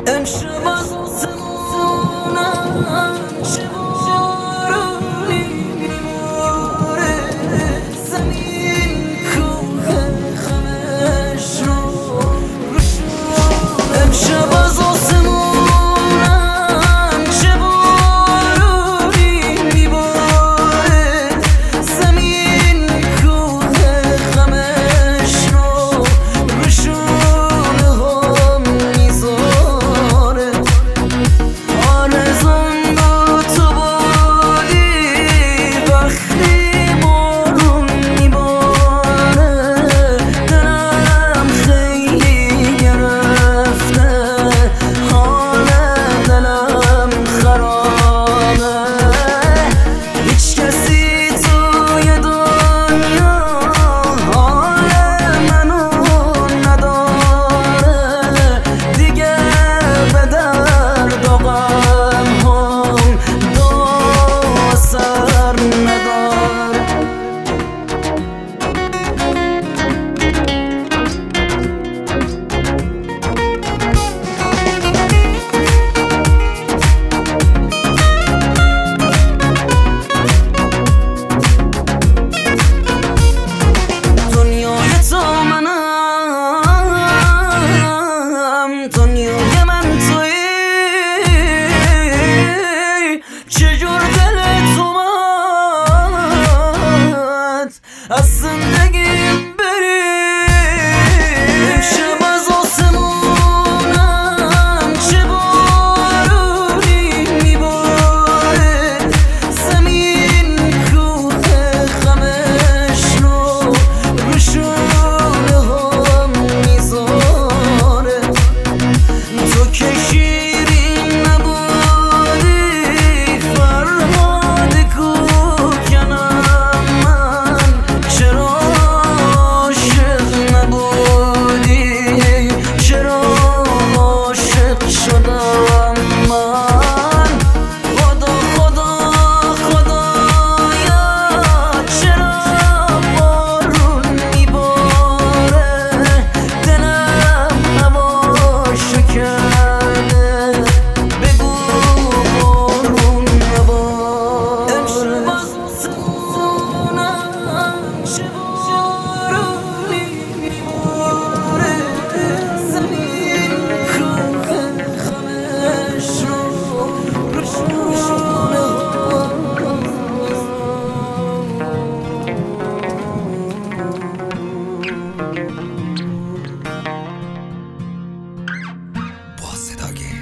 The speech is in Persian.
امشب از آسمونم چه بارونی میباره، زمین کوه خمش رو شونه. امشب از آسمونم چه بارونی میباره، زمین کوه خمش رو شونه هم میذاره. آرزوم با تو بودی وقتی بارون میباره، دلم خیلی گرفته، حال دلم خرابه. هیچ کسی توی دنیا حال منو نداره، دیگه به درد و غم هم دو سر نداره. دنیای تو منم، دنیای من تویی، چجور دل تو اومد از زندگیم بری. امشب از آسمونم چه بارونی میباره، زمین کوه خمش رو شونه هم میذاره. تو که شیرین نبودی فرهاد کوکنم، من چرا عاشق نبودی، چرا عاشق شدم من. خدا خدا خدایا چرا بارون میباره، دلم هواشو کرده، بگو بارون نباره. امشب از آسمونم چه بارونی میباره، زمین کوه خمش رو شونه با صدای